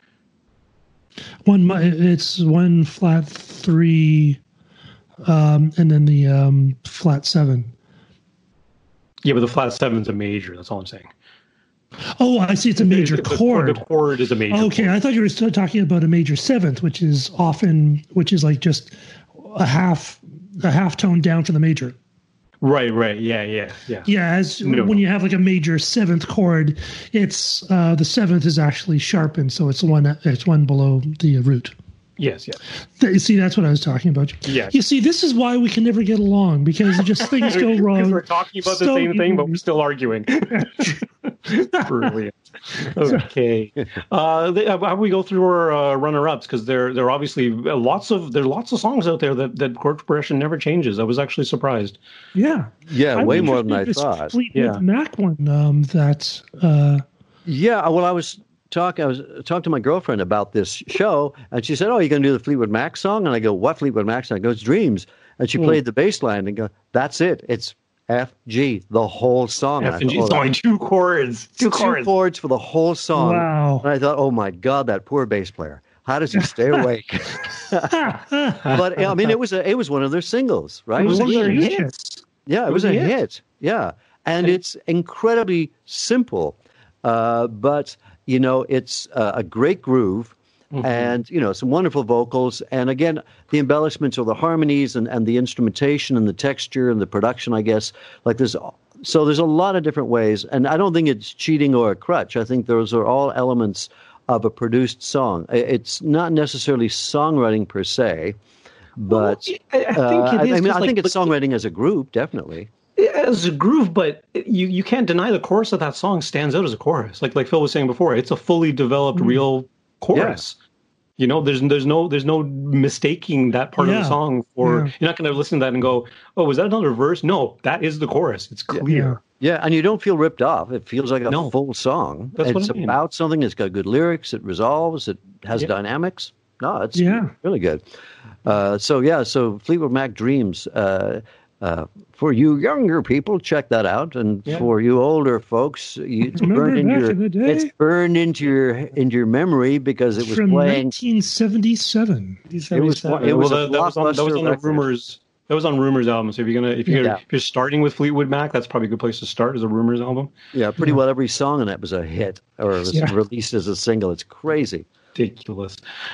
One. mi- It's one flat three, um, and then the um, flat seven. Yeah, but the flat seven's a major. That's all I'm saying. Oh, I see. It's a major The- the- chord. The chord is a major. Okay, chord. I thought you were still talking about a major seventh, which is often, which is like just a half, a half tone down from the major. Right, right. Yeah, yeah, yeah. Yeah, as No. when you have like a major seventh chord, it's uh, the seventh is actually sharpened, so it's one it's one below the root. Yes, yes. Th- You see, that's what I was talking about. Yeah. You see, this is why we can never get along because just things go wrong. Because we're talking about the so same thing, but easily. we're still arguing. Brilliant. Okay. Uh, they, how about we go through our uh, runner-ups because there there are obviously lots of there are lots of songs out there that that chord progression never changes. I was actually surprised. Yeah, yeah, I'm way more than I interested in this thought. Fleetwood Yeah. Mac one um, that. Uh, Yeah, well, I was talk. I was talking to my girlfriend about this show, and she said, "Oh, you're going to do the Fleetwood Mac song?" And I go, "What Fleetwood Mac song?" I go, "It's Dreams." And she mm. played the bass line and go, "That's it. It's F G the whole song." F and G is only two chords. Two, two chords. chords for the whole song. Wow. And I thought, oh my God, that poor bass player. How does he stay awake? But I mean, it was a, it was one of their singles, right? It was, It was one of their a hit. hits. Yeah, it, It was, was a a hit. hit. Yeah, and it's incredibly simple, uh, but you know, it's uh, a great groove. Mm-hmm. And, you know, some wonderful vocals. And again, the embellishments or the harmonies and, and the instrumentation and the texture and the production, I guess. Like there's, so there's a lot of different ways. And I don't think it's cheating or a crutch. I think those are all elements of a produced song. It's not necessarily songwriting per se, but well, I, I think uh, it is. I, I mean, I like, think it's songwriting as a group, definitely. As a groove, but you, you can't deny the chorus of that song stands out as a chorus. Like like Phil was saying before, it's a fully developed, mm-hmm. real chorus. Yeah. You know, there's there's no there's no mistaking that part yeah. of the song. For yeah. you're not going to listen to that and go, "Oh, was that another verse?" No, that is the chorus. It's clear. Yeah, yeah and you don't feel ripped off. It feels like a no. full song. That's it's what I mean. about something. It's got good lyrics. It resolves. It has yeah. dynamics. No, it's yeah. really good. Uh, so yeah, so Fleetwood Mac Dreams. Uh, Uh, for you younger people, check that out, and yeah. for you older folks, you, it's Remember burned into back your in the day? it's burned into your into your memory because it was From playing. nineteen seventy-seven. It was. It was, well, a that, that was on, that was on the record. Rumors. That was on Rumors album. So if you're gonna if you're, Yeah. if you're starting with Fleetwood Mac, that's probably a good place to start as a Rumors album. Yeah, pretty well every song in that was a hit or was Yeah. released as a single. It's crazy. Ridiculous.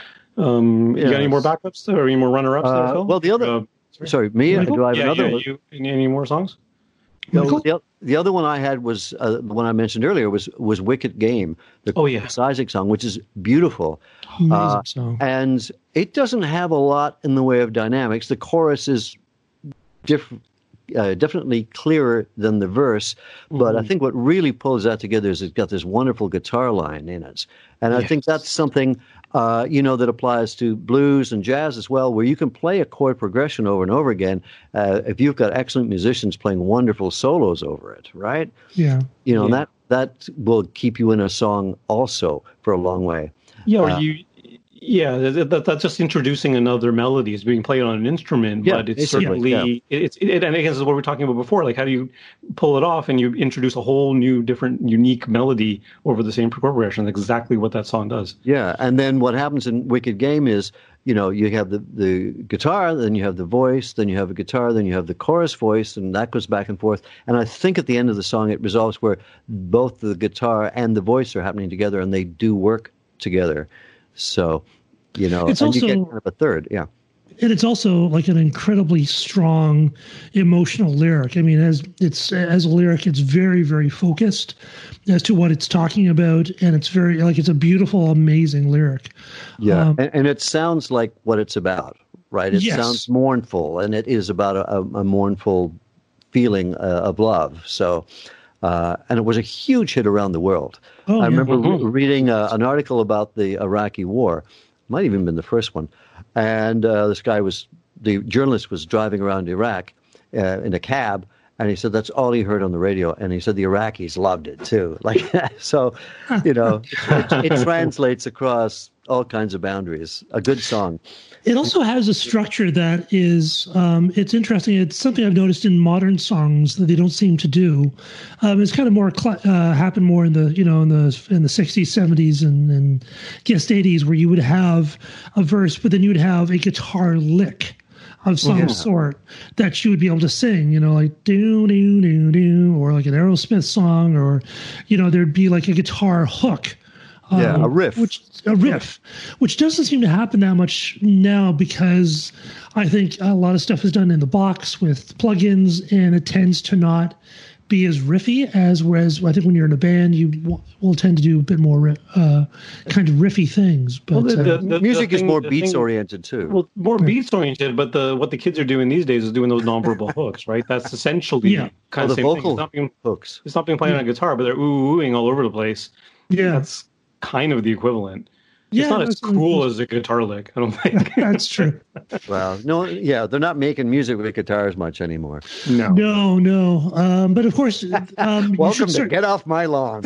Um, Yes. You got any more backups there, or any more runner-ups there, Uh, Phil? well, the other. Uh, sorry. sorry, me. Michael? Do I have yeah, another yeah, one? you, any, any more songs? No, the, the other one I had was uh, the one I mentioned earlier was was Wicked Game, the Oh, yeah. Chris Isaak song, which is beautiful. Amazing Uh, song. And it doesn't have a lot in the way of dynamics. The chorus is diff- uh, definitely clearer than the verse, but I think what really pulls that together is it's got this wonderful guitar line in it. And I Yes. think that's something, uh, you know, that applies to blues and jazz as well, where you can play a chord progression over and over again uh, if you've got excellent musicians playing wonderful solos over it, right? Yeah. You know, Yeah. that that will keep you in a song also for a long way. Yeah, or Uh, you, yeah, that, that, that's just introducing another melody. It's being played on an instrument, Yeah, but it's basically, certainly yeah. it's it, and again, this is what we were talking about before. Like, how do you pull it off and you introduce a whole new, different, unique melody over the same chord progression? That's exactly what that song does. Yeah, and then what happens in Wicked Game is, you know, you have the, the guitar, then you have the voice, then you have a guitar, then you have the chorus voice, and that goes back and forth. And I think at the end of the song, it resolves where both the guitar and the voice are happening together, and they do work together. So, you know, It's and also- you get kind of a third, yeah. And it's also like an incredibly strong emotional lyric. I mean, as it's as a lyric, it's very, very focused as to what it's talking about, and it's very like it's a beautiful, amazing lyric. Yeah, Um, and, and it sounds like what it's about, right? It Yes. sounds mournful, and it is about a, a, a mournful feeling uh, of love. So, uh, and it was a huge hit around the world. Oh, I yeah. remember re- Mhm. reading uh, an article about the Iraqi war. Might even been the first one, and uh, this guy was the journalist was driving around Iraq uh, in a cab. And he said that's all he heard on the radio, and he said the Iraqis loved it too. Like so, you know, it, it translates across all kinds of boundaries. A good song. It also has a structure that is, um, it's interesting. It's something I've noticed in modern songs that they don't seem to do. Um, it's kind of more cl- uh, happened more in the, you know, in the in the sixties, seventies, and, and guess eighties, where you would have a verse, but then you would have a guitar lick of some Yeah. sort that you would be able to sing, you know, like do do do do, or like an Aerosmith song, or you know, there'd be like a guitar hook. Yeah, um, a riff. Which a riff, which doesn't seem to happen that much now because I think a lot of stuff is done in the box with plugins, and it tends to not be as riffy as whereas I think when you're in a band, you w- will tend to do a bit more uh, kind of riffy things. But Well, the- uh, the- the- Music is thing- more the beats thing- oriented too. Well, more beats oriented, but the what the kids are doing these days is doing those nonverbal hooks, right? That's essentially Yeah. kind Oh, of the same thing. vocal It's not being, hooks. it's not being played on a guitar, but they're ooh oohing all over the place. yeah, That's kind of the equivalent. yeah, It's not as that's- cool as a guitar lick, I don't think. That's true. Well, no, yeah, they're not making music with guitars much anymore. No. No, no. Um, but of course, um, you Welcome should to start- Get Off My Lawn.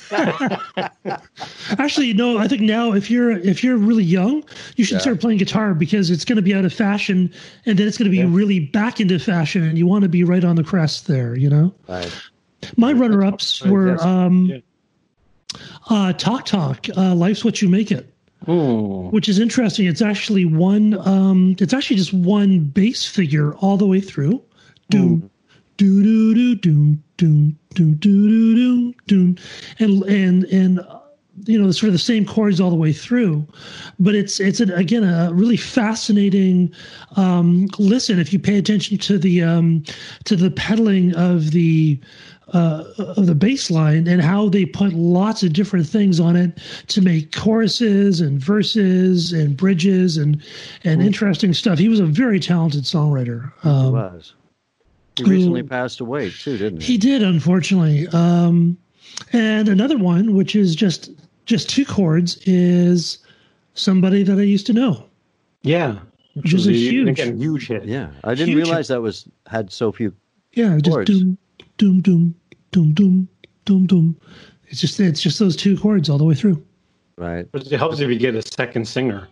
Actually, no. I think now, if you're if you're really young, you should Yeah. start playing guitar because it's going to be out of fashion, and then it's going to be really back into fashion, and you want to be right on the crest there. You know, Right. my runner-ups were Yes. um, Yeah. uh, Talk Talk. Uh, Life's What You Make It. Ooh. Which is interesting. It's actually one. Um, it's actually just one bass figure all the way through. Doom, do do do doom, doom, doom, do do doom, doom, and and and uh, you know, sort of the same chords all the way through. But it's it's an, again a really fascinating um, listen if you pay attention to the um, to the pedaling of the. Uh, of the bass line and how they put lots of different things on it to make choruses and verses and bridges and and interesting stuff. He was a very talented songwriter. He Um, was. He recently who- passed away too, didn't he? he did, unfortunately. Um, and another one, which is just just two chords, is Somebody That I Used to Know. Yeah. Which is a The- huge- again, huge hit. Yeah, I didn't Huge. realize that was had so few. Yeah, just Chords. doom, doom, doom, doom, doom, doom, doom. It's just it's just those two chords all the way through. Right. But it helps if you get a second singer.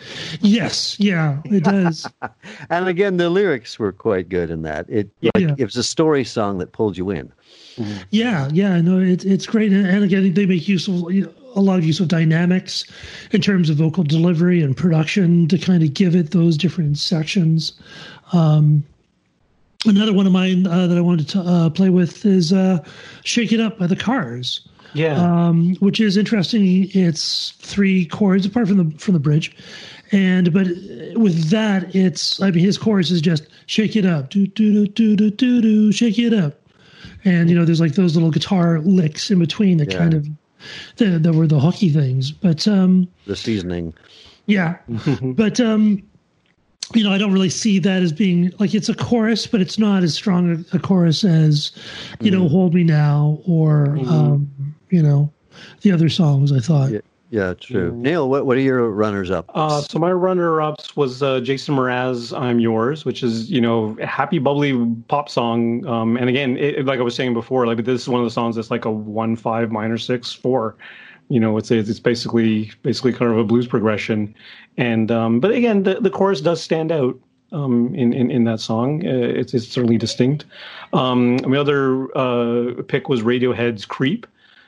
Yes, yeah, it does. And again, the lyrics were quite good in that. It Yeah. like, it was a story song that pulled you in. Yeah, yeah, no, it's it's great, and, and again, they make use of you know, a lot of use of dynamics in terms of vocal delivery and production to kind of give it those different sections. Um, another one of mine uh, that I wanted to uh, play with is uh, "Shake It Up" by the Cars. Yeah. um, which is interesting. It's three chords apart from the from the bridge, and but with that, it's I mean his chorus is just shake it up, do do do do do do do, shake it up, and you know there's like those little guitar licks in between that Yeah. kind of that, that were the hooky things. But um, The seasoning. yeah, but um, you know I don't really see that as being like it's a chorus, but it's not as strong a, a chorus as you know Hold Me Now or um, you know the other songs. I thought. Yeah, yeah true. Neil, what what are your runners up? Uh, so my runner-ups was uh, Jason Mraz, "I'm Yours," which is you know a happy, bubbly pop song. Um, and again, it, like I was saying before, like this is one of the songs that's like a one five minor six four. You know, it's it's basically basically kind of a blues progression. And um, but again, the, the chorus does stand out um, in, in in that song. Uh, it's it's certainly distinct. Um, my other uh, pick was Radiohead's "Creep."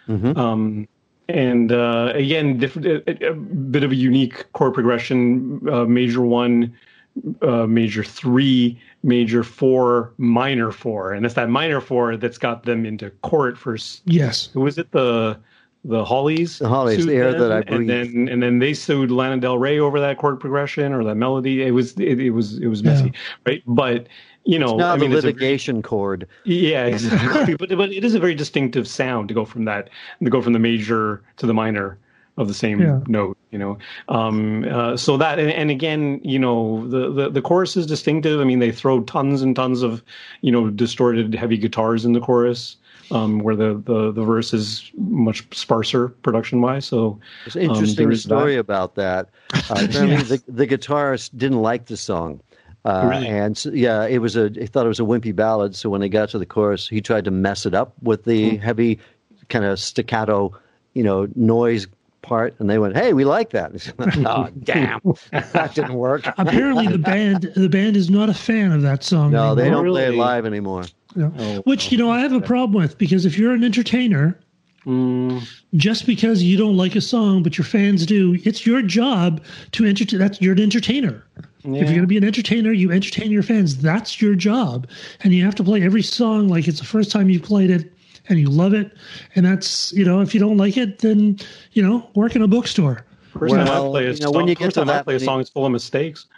Um, and uh, again, different, a, a bit of a unique chord progression: uh, major one, uh, major three, major four, minor four, and it's that minor four that's got them into court for. s- Yes. Who was it? The the Hollies. The Hollies, sued The Air them, That I and Breathe. then and then they sued Lana Del Rey over that chord progression or that melody. It was it, it was it was messy, right? But you know, Now I mean, the it's a very- litigation chord. yeah, exactly. but but it is a very distinctive sound to go from that to go from the major to the minor of the same Yeah. note. You know, um, uh, so that and, and again, you know, the, the the chorus is distinctive. I mean, they throw tons and tons of you know distorted heavy guitars in the chorus. Um, where the, the, the verse is much sparser production wise. So There's an interesting there is story that. about that. Uh, apparently, the, the guitarist didn't like the song. Uh, Really? And so, yeah, it was a. He thought it was a wimpy ballad. So when they got to the chorus, he tried to mess it up with the heavy, kind of staccato, you know, noise part. And they went, "Hey, we like that." Oh, damn, that didn't work. Apparently, the band the band is not a fan of that song. No, they anymore. don't play it Really? live anymore. You know, which you know I have a problem with because if you're an entertainer, just because you don't like a song but your fans do, it's your job to entertain. That's you're an entertainer. If you're going to be an entertainer, you entertain your fans. That's your job, and you have to play every song like it's the first time you've played it and you love it. And that's you know if you don't like it, then you know work in a bookstore. First time Well, I play a you know, when song, you get first to time I that play a many- song, it's full of mistakes.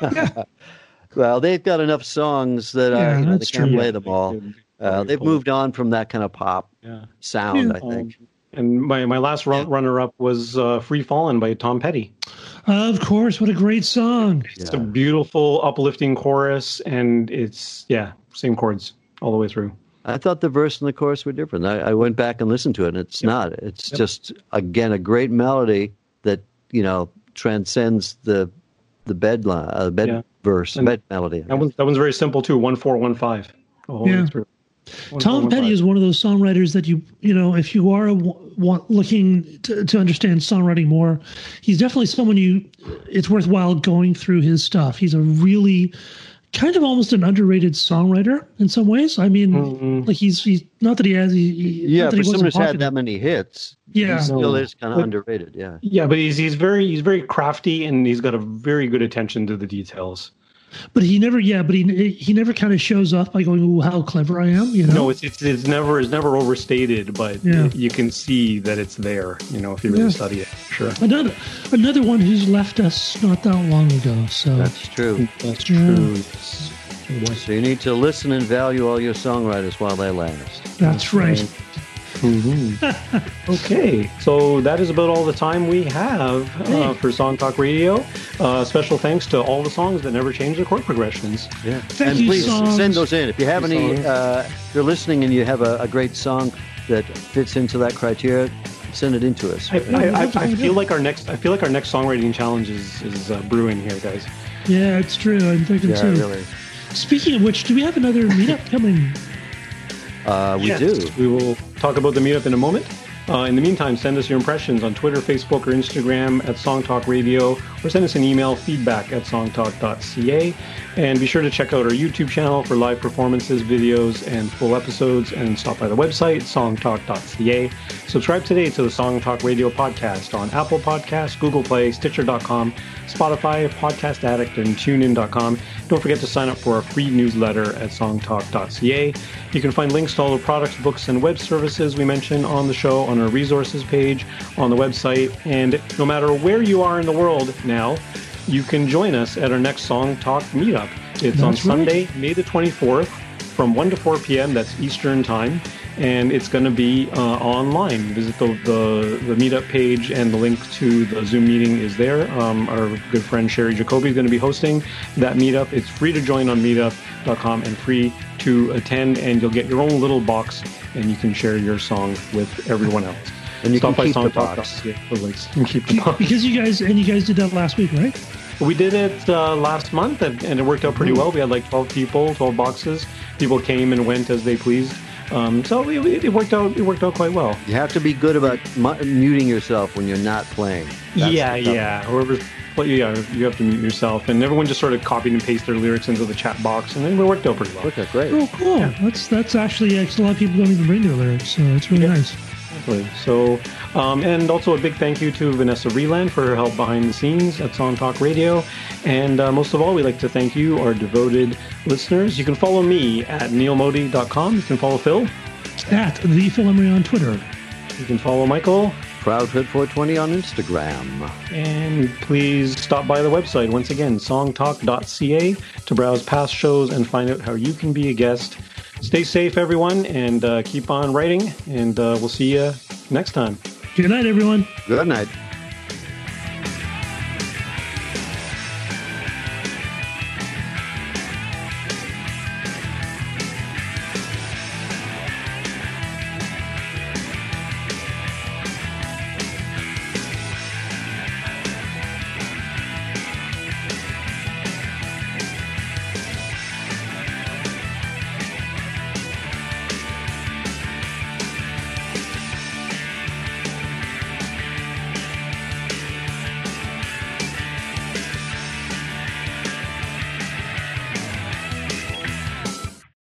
Well, they've got enough songs that Yeah, uh, you know, they that's can't true. play Yeah, them they all. could- Uh, they've moved on from that kind of pop Yeah. sound, Yeah. I think. And my, my last run, runner-up was uh, "Free Fallin'" by Tom Petty. Of course, what a great song! It's a beautiful, uplifting chorus, and it's yeah, same chords all the way through. I thought the verse and the chorus were different. I, I went back and listened to it, and it's not. It's just again a great melody that you know transcends the the bed line, uh, bed Yeah. verse, And bed melody. That one's that one's very simple too. One four one five. The whole Yeah. way through. Tom Petty is one of those songwriters that you you know if you are want, looking to, to understand songwriting more, he's definitely someone you it's worthwhile going through his stuff. He's a really kind of almost an underrated songwriter in some ways. I mean, mm-hmm. like he's he's not that he has he, yeah for someone who's had that many hits. Yeah, he still is kind of but, underrated. Yeah, yeah, but he's he's very he's very crafty and he's got a very good attention to the details. But he never, yeah, but he he never kind of shows off by going, "Ooh, how clever I am!" You know, no, it's it's, it's never it's never overstated, but yeah. you can see that it's there. You know, if you really yeah. study it, sure. Another another one who's left us not that long ago. So that's true. That's true. Yeah. So you need to listen and value all your songwriters while they last. That's, that's right. right. Mm-hmm. Okay, so that is about all the time we have uh, for Song Talk Radio. Uh, special thanks to all the songs that never change their chord progressions. Yeah, Thank and you, please songs. send those in if you have any. Uh, if you're listening and you have a, a great song that fits into that criteria, send it in to us. I, I, I, I feel like our next. I feel like our next songwriting challenge is is uh, brewing here, guys. Yeah, it's true. I'm thinking yeah, too. Really. Speaking of which, do we have another meetup coming? Uh, we yes, do. We will talk about the meetup in a moment. Uh, in the meantime, send us your impressions on Twitter, Facebook, or Instagram at Song Talk Radio, or send us an email, feedback at songtalk dot c a. And be sure to check out our YouTube channel for live performances, videos, and full episodes, and stop by the website, songtalk dot c a. Subscribe today to the Song Talk Radio podcast on Apple Podcasts, Google Play, Stitcher dot com, Spotify, Podcast Addict, and TuneIn dot com. Don't forget to sign up for our free newsletter at songtalk dot c a. You can find links to all the products, books, and web services we mention on the show on our resources page on the website. And no matter where you are in the world now, you can join us at our next Song Talk meetup. It's That's on Sunday, right. May the twenty-fourth, from one to four p.m. That's Eastern Time. And it's going to be uh, online. Visit the, the the meetup page, and the link to the Zoom meeting is there. Um, our good friend Sherry Jacoby is going to be hosting that meetup. It's free to join on meetup dot com and free to attend, and you'll get your own little box, and you can share your song with everyone else. And you Stop can by keep Song the Talk box. Yeah, the links. You can keep the box. Because you guys and you guys did that last week, right? We did it uh, last month, and, and it worked out pretty well. We had like twelve people, twelve boxes. People came and went as they pleased. Um, so it, it worked out. It worked out quite well. You have to be good about mu- muting yourself when you're not playing. That's yeah, yeah. Whoever, well, yeah, you have to mute yourself, and everyone just sort of copied and pasted their lyrics into the chat box, and then it worked out pretty well. Okay, great. Oh, cool. Yeah. That's that's actually a lot of people don't even bring their lyrics, so it's really yeah. nice. Exactly. So, um, and also a big thank you to Vanessa Reland for her help behind the scenes at Song Talk Radio. And uh, most of all, we'd like to thank you, our devoted listeners. You can follow me at neil modi dot com. You can follow Phil at the Phil Emery on Twitter. You can follow Michael Proudhood four twenty on Instagram. And please stop by the website once again, songtalk dot c a, to browse past shows and find out how you can be a guest. Stay safe, everyone, and uh, keep on writing, and uh, we'll see you next time. Good night, everyone. Good night.